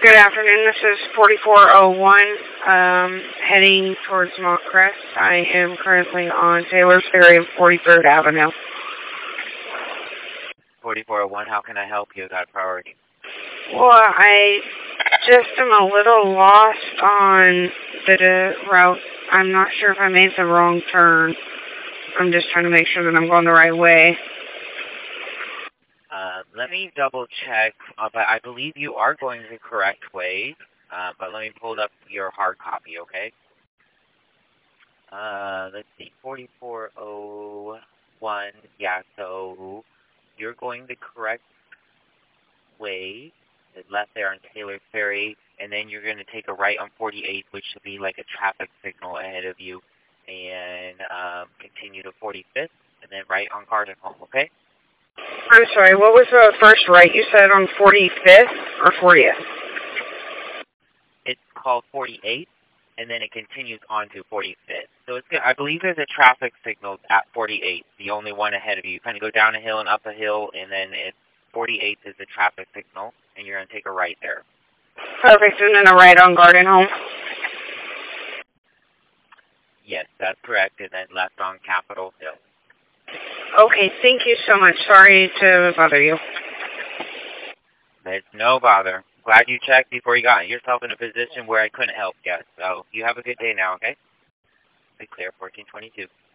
Good afternoon. This is 4401, heading towards Montcrest. I am currently on Taylor's Ferry and 43rd Avenue. 4401, how can I help you? Got priority. Well, I just am a little lost on the route. I'm not sure if I made the wrong turn. I'm just trying to make sure that I'm going the right way. Let me double check, but I believe you are going the correct way. But let me pull up your hard copy, okay? Let's see, 4401, yeah, so you're going the correct way. It left there on Taylor Ferry, and then you're going to take a right on 48, which should be like a traffic signal ahead of you, and continue to 45th, and then right on Garden Home, okay? I'm sorry, what was the first right? You said on 45th or 40th? It's called 48, and then it continues on to 45th. So it's good. I believe there's a traffic signal at 48, the only one ahead of you. You kind of go down a hill and up a hill, and then 48th is the traffic signal, and you're going to take a right there. Perfect, and then a right on Garden Home? Yes, that's correct, and then left on Capitol Hill. Okay, thank you so much. Sorry to bother you. It's no bother. Glad you checked before you got yourself in a position where I couldn't help yet. So you have a good day now, okay? Be clear, 1422.